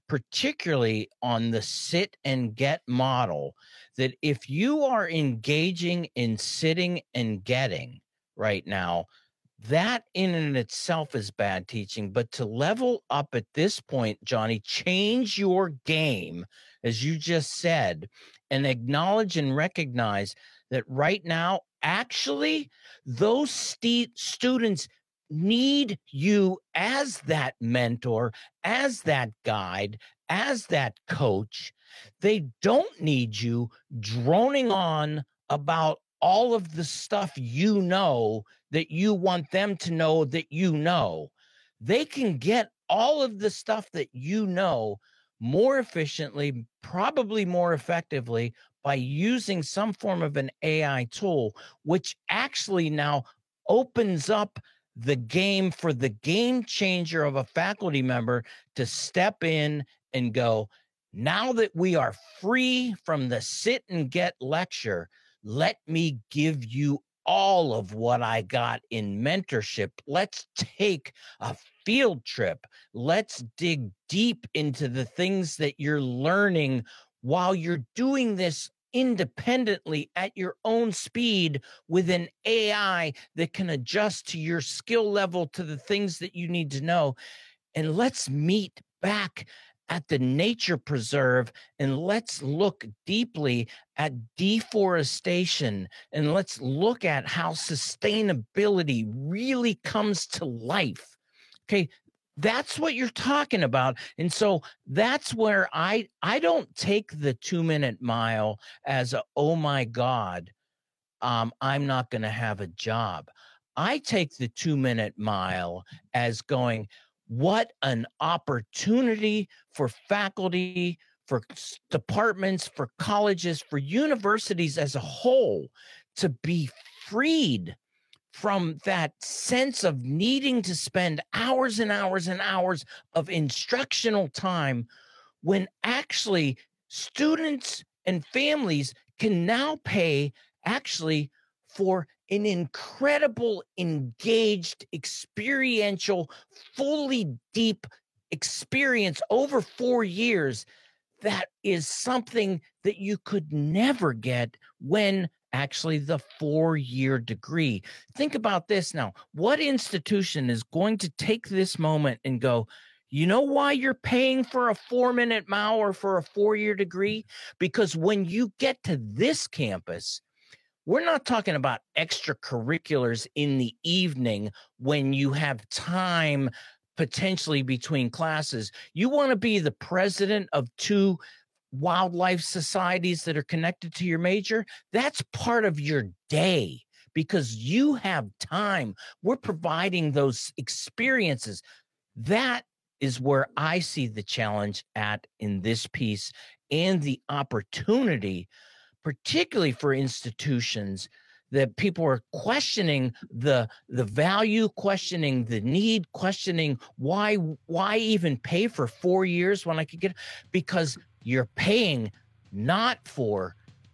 S17: particularly on the sit and get model, that if you are engaging in sitting and getting right now, that in and itself is bad teaching. But to level up at this point, Johnny, change your game, as you just said, and acknowledge and recognize that right now, actually, those st- students need you as that mentor, as that guide, as that coach. They don't need you droning on about all of the stuff you know that you want them to know that you know. They can get all of the stuff that you know more efficiently, probably more effectively, by using some form of an A I tool, which actually now opens up the game for the game changer of a faculty member to step in and go, now that we are free from the sit and get lecture, let me give you all of what I got in mentorship. Let's take a field trip. Let's dig deep into the things that you're learning while you're doing this independently at your own speed with an A I that can adjust to your skill level, to the things that you need to know. And let's meet back at the nature preserve, and let's look deeply at deforestation, and let's look at how sustainability really comes to life. Okay, that's what you're talking about. And so that's where I I don't take the two-minute mile as a, oh my God, um, I'm not going to have a job. I take the two-minute mile as going, what an opportunity for faculty, for departments, for colleges, for universities as a whole to be freed from that sense of needing to spend hours and hours and hours of instructional time, when actually students and families can now pay actually for an incredible, engaged, experiential, fully deep experience over four years. That is something that you could never get when actually the four-year degree. Think about this now. What institution is going to take this moment and go, you know why you're paying for a four-minute mile or for a four-year degree? Because when you get to this campus, we're not talking about extracurriculars in the evening when you have time potentially between classes. You want to be the president of two wildlife societies that are connected to your major? That's part of your day because you have time. We're providing those experiences. That is where I see the challenge at in this piece, and the opportunity, particularly for institutions that people are questioning the the value, questioning the need, questioning why why even pay for four years when I could get, because you're paying not for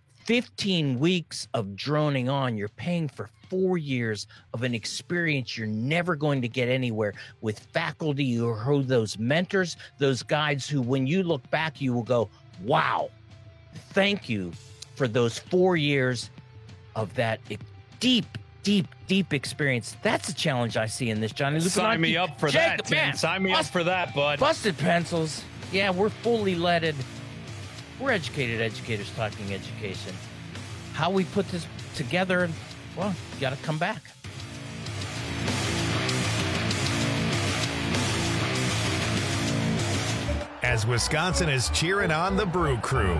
S17: fifteen weeks of droning on, you're paying for four years of an experience you're never going to get anywhere with faculty or who those mentors, those guides who, when you look back, you will go, wow, thank you for those four years of that deep, deep, deep experience. That's a challenge I see in this, Johnny.
S19: Sign me up for
S17: Jacob,
S19: that, Tim.
S17: man,
S19: Sign me
S17: bust,
S19: up for that, bud.
S17: Busted pencils. Yeah, we're fully leaded. We're educated educators talking education. How we put this together, well, you got to come back.
S27: As Wisconsin is cheering on the Brew Crew.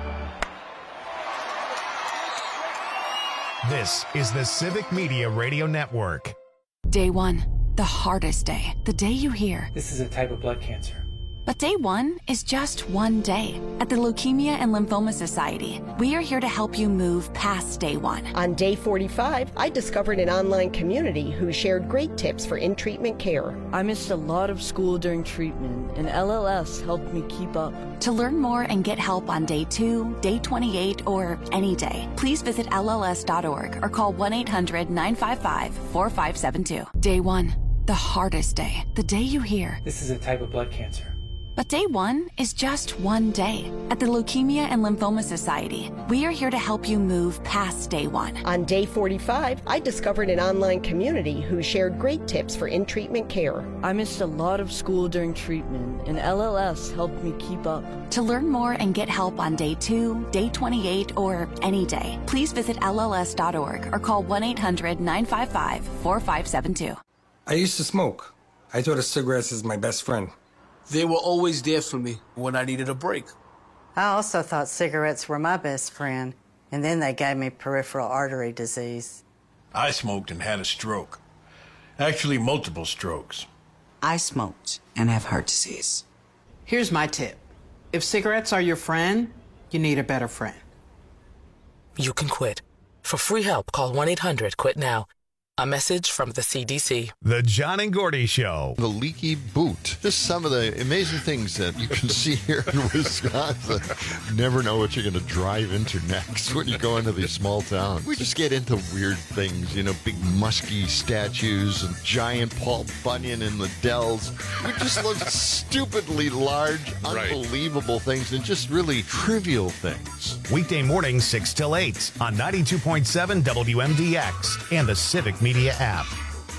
S27: This is the Civic Media Radio Network.
S2: Day one, the hardest day. The day you hear,
S18: this is a type of blood cancer.
S2: But day one is just one day. At the Leukemia and Lymphoma Society, we are here to help you move past day one.
S4: On day forty-five, I discovered an online community who shared great tips for in-treatment care.
S5: I missed a lot of school during treatment, and L L S helped me keep up.
S2: To learn more and get help on day two, day twenty-eight, or any day, please visit L L S dot org or call one eight hundred nine five five four five seven two. Day one, the hardest day. The day you hear,
S18: this is a type of blood cancer.
S2: But day one is just one day. At the Leukemia and Lymphoma Society, we are here to help you move past day one.
S4: On day forty-five, I discovered an online community who shared great tips for in-treatment care.
S5: I missed a lot of school during treatment, and L L S helped me keep up.
S2: To learn more and get help on day two, day twenty-eight, or any day, please visit L L S dot org or call one eight hundred nine five five four five seven two.
S6: I used to smoke. I thought of cigarettes as my best friend.
S7: They were always there for me when I needed a break.
S8: I also thought cigarettes were my best friend, and then they gave me peripheral artery disease.
S9: I smoked and had a stroke. Actually, multiple strokes.
S10: I smoked and have heart disease.
S11: Here's my tip. If cigarettes are your friend, you need a better friend.
S12: You can quit. For free help, call one eight hundred quit now. A message from the C D C.
S27: The John and Gordy Show.
S18: The leaky boot. Just some of the amazing things that you can see here in Wisconsin. Never know what you're going to drive into next when you go into these small towns. We just get into weird things, you know, big musky statues and giant Paul Bunyan in the Dells. We just look stupidly large, unbelievable things, and just really trivial things.
S27: Weekday mornings, six till eight on ninety-two point seven W M D X and the Civic Media app.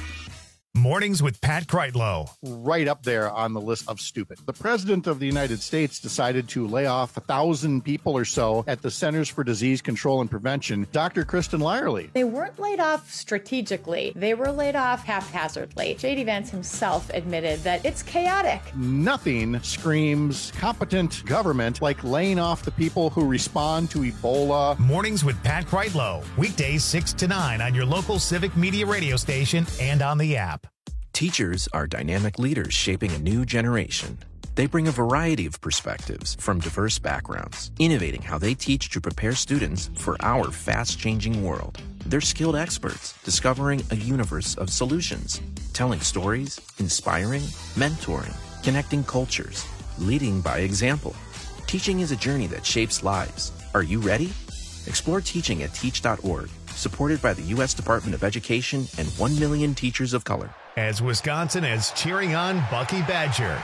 S27: Mornings with Pat Kreitlow.
S20: Right up there on the list of stupid. The President of the United States decided to lay off a thousand people or so at the Centers for Disease Control and Prevention. Doctor Kristen Lyerly.
S21: They weren't laid off strategically. They were laid off haphazardly. J D Vance himself admitted that it's chaotic.
S20: Nothing screams competent government like laying off the people who respond to Ebola.
S27: Mornings with Pat Kreitlow. Weekdays six to nine on your local Civic Media radio station and on the app.
S22: Teachers are dynamic leaders shaping a new generation. They bring a variety of perspectives from diverse backgrounds, innovating how they teach to prepare students for our fast-changing world. They're skilled experts, discovering a universe of solutions, telling stories, inspiring, mentoring, connecting cultures, leading by example. Teaching is a journey that shapes lives. Are you ready? Explore teaching at teach dot org, supported by the U S Department of Education and one million teachers of color.
S27: As Wisconsin is cheering on Bucky Badger.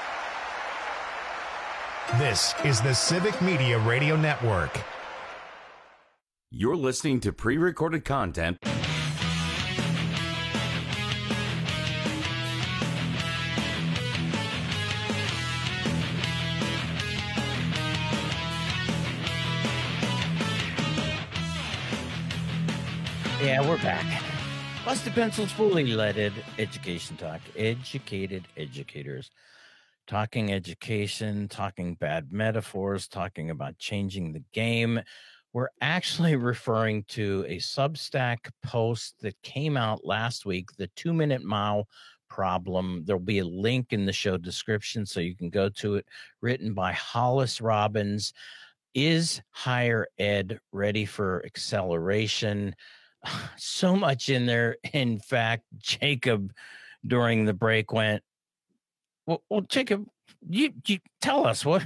S27: This is the Civic Media Radio Network.
S16: You're listening to pre-recorded content.
S17: Yeah, we're back. Busted Pencils, fully leaded education talk. Educated educators. Talking education, talking bad metaphors, talking about changing the game. We're actually referring to a Substack post that came out last week, the two-minute mile problem. There'll be a link in the show description so you can go to it, written by Hollis Robbins. Is higher ed ready for acceleration? So much in there. In fact, Jacob, during the break, went, well, well Jacob, you, you tell us what,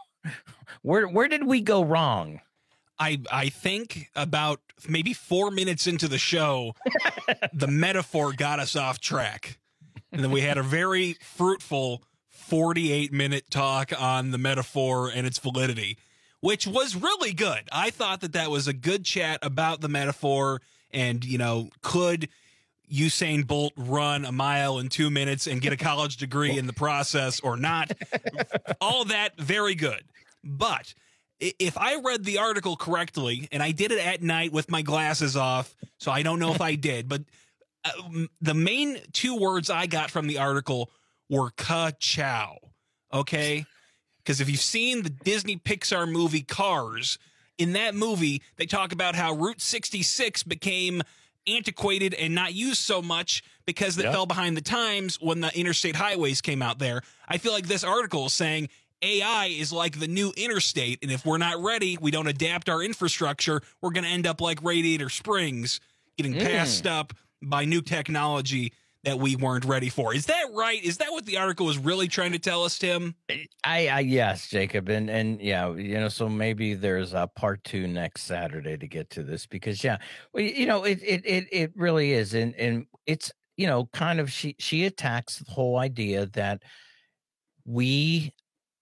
S17: where, where did we go wrong?
S23: I, I think about maybe four minutes into the show, the metaphor got us off track. And then we had a very fruitful forty-eight minute talk on the metaphor and its validity, which was really good. I thought that that was a good chat about the metaphor. And, you know, could Usain Bolt run a mile in two minutes and get a college degree in the process or not? All that, very good. But if I read the article correctly, and I did it at night with my glasses off, so I don't know if I did, but uh, the main two words I got from the article were ka-chow, okay? Because if you've seen the Disney Pixar movie Cars, in that movie, they talk about how Route sixty-six became antiquated and not used so much because it yeah. fell behind the times when the interstate highways came out there. I feel like this article is saying A I is like the new interstate, and if we're not ready, we don't adapt our infrastructure, we're going to end up like Radiator Springs, getting mm. passed up by new technology that we weren't ready for. Is that right? Is that what the article was really trying to tell us, Tim?
S17: I, I yes, Jacob. And, and yeah, you know, so maybe there's a part two next Saturday to get to this because, yeah, well, you know, it, it, it, it really is. And, and it's, you know, kind of, she, she attacks the whole idea that we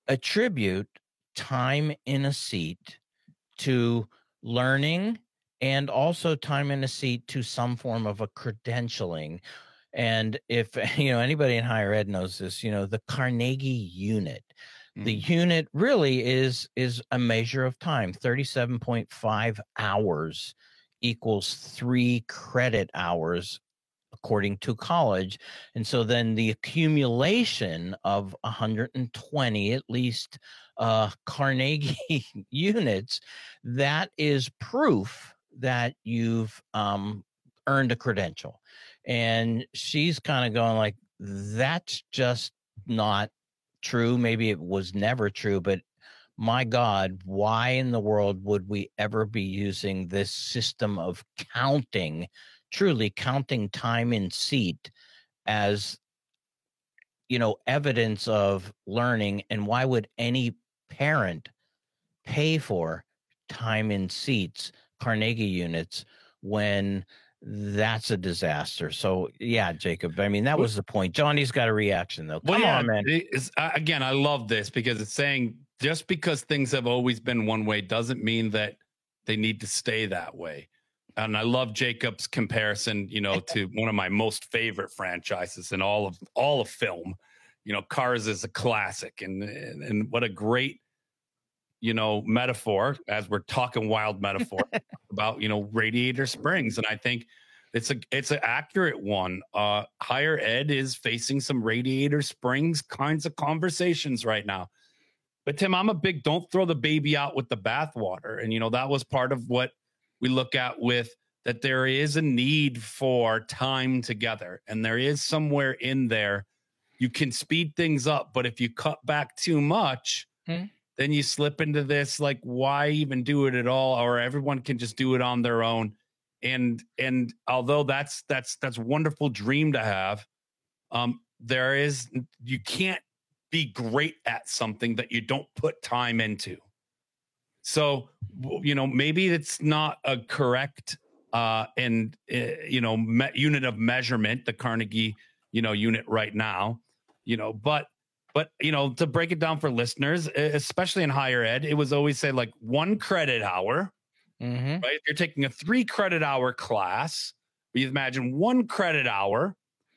S17: attribute time in a seat to learning and also time in a seat to some form of a credentialing. And if, you know, anybody in higher ed knows this, you know, the Carnegie unit, mm-hmm. the unit really is, is a measure of time. thirty-seven point five hours equals three credit hours according to college. And so then the accumulation of one hundred twenty, at least, uh, Carnegie units, that is proof that you've um, earned a credential. And she's kind of going like, that's just not true. Maybe it was never true, but my God, why in the world would we ever be using this system of counting, truly counting time in seat as, you know, evidence of learning? And why would any parent pay for time in seats, Carnegie units, when that's a disaster? So yeah, Jacob, I mean, that was the point. Johnny's got a reaction though. Come well, yeah, on, man.
S19: It's, again, I love this because it's saying just because things have always been one way doesn't mean that they need to stay that way. And I love Jacob's comparison, you know, to one of my most favorite franchises in all of all of film. You know, Cars is a classic, and and, and what a great, you know, metaphor, as we're talking wild metaphor about, you know, Radiator Springs. And I think it's a it's an accurate one. Uh, higher ed is facing some Radiator Springs kinds of conversations right now. But Tim, I'm a big don't throw the baby out with the bathwater. And, you know, that was part of what we look at with that there is a need for time together. And there is somewhere in there you can speed things up. But if you cut back too much, hmm. then you slip into this, like, why even do it at all? Or everyone can just do it on their own. And and although that's that's that's a wonderful dream to have, um, there is you can't be great at something that you don't put time into. So, you know, maybe it's not a correct uh, and, uh, you know, me- unit of measurement, the Carnegie, you know, unit right now, you know, but, but, you know, to break it down for listeners, especially in higher ed, it was always say like one credit hour, mm-hmm. right? If you're taking a three credit hour class, you imagine one credit hour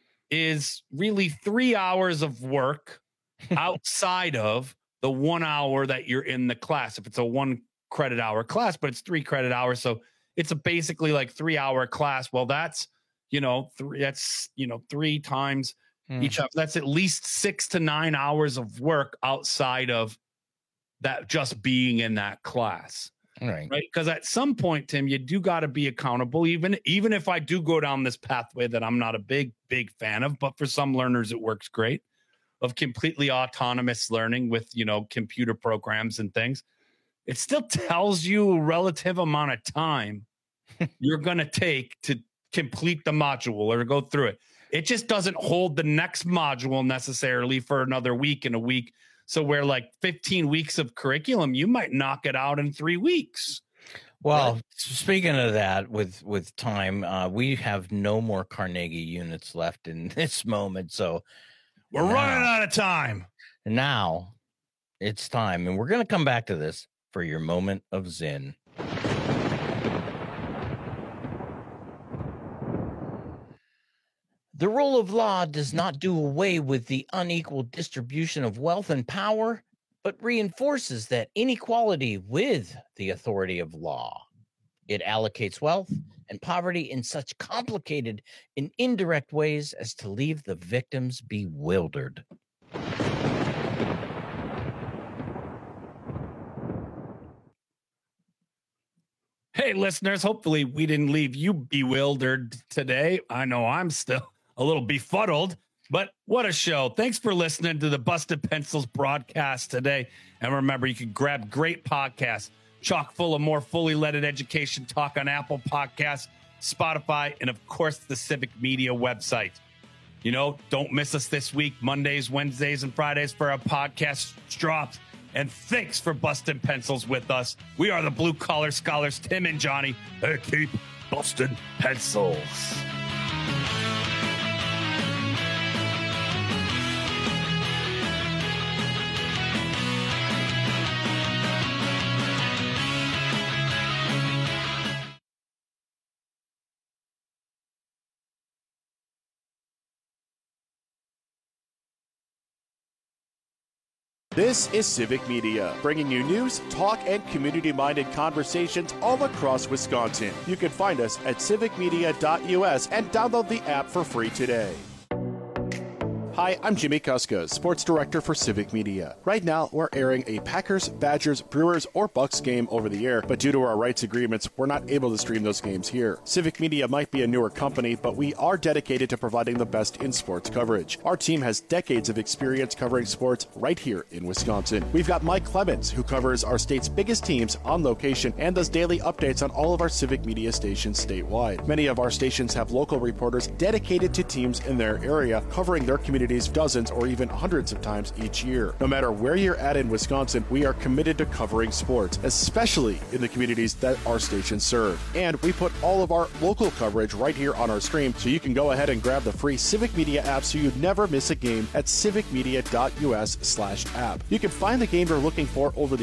S19: is really three hours of work outside of the one hour that you're in the class. If it's a one credit hour class, but it's three credit hours. So it's a basically like three hour class. Well, that's, you know, three, that's, you know, three times mm. each hour. That's at least six to nine hours of work outside of that, just being in that class.
S17: Right.
S19: Right. Because at some point, Tim, you do got to be accountable, even, even if I do go down this pathway that I'm not a big, big fan of, but for some learners, it works great, of completely autonomous learning with, you know, computer programs and things. It still tells you a relative amount of time you're going to take to complete the module or go through it. It just doesn't hold the next module necessarily for another week and a week. So where like fifteen weeks of curriculum, you might knock it out in three weeks.
S17: Well, right? Speaking of that, with, with time, uh, we have no more Carnegie units left in this moment. So
S9: we're now, running out of time.
S17: Now it's time. And we're going to come back to this for your moment of Zen. The rule of law does not do away with the unequal distribution of wealth and power, but reinforces that inequality with the authority of law. It allocates wealth and poverty in such complicated and indirect ways as to leave the victims bewildered.
S19: Hey, listeners, hopefully we didn't leave you bewildered today. I know I'm still a little befuddled, but what a show. Thanks for listening to the Busted Pencils broadcast today. And remember, you can grab great podcasts chock full of more fully leaded education talk on Apple Podcasts, Spotify, and of course, the Civic Media website. You know, don't miss us this week, Mondays, Wednesdays, and Fridays for our podcast drops. And thanks for busting pencils with us. We are the Blue Collar Scholars, Tim and Johnny. They keep busting pencils.
S1: This is Civic Media, bringing you news, talk, and community-minded conversations all across Wisconsin. You can find us at civic media dot U S and download the app for free today. Hi, I'm Jimmy Kuska, Sports Director for Civic Media. Right now, we're airing a Packers, Badgers, Brewers, or Bucks game over the air, but due to our rights agreements, we're not able to stream those games here. Civic Media might be a newer company, but we are dedicated to providing the best in sports coverage. Our team has decades of experience covering sports right here in Wisconsin. We've got Mike Clemens, who covers our state's biggest teams on location and does daily updates on all of our Civic Media stations statewide. Many of our stations have local reporters dedicated to teams in their area, covering their community dozens or even hundreds of times each year. No matter where you're at in Wisconsin, we are committed to covering sports, especially in the communities that our stations serve. And we put all of our local coverage right here on our stream, so you can go ahead and grab the free Civic Media app so you never miss a game at civic media dot U S slash app. You can find the game you're looking for over the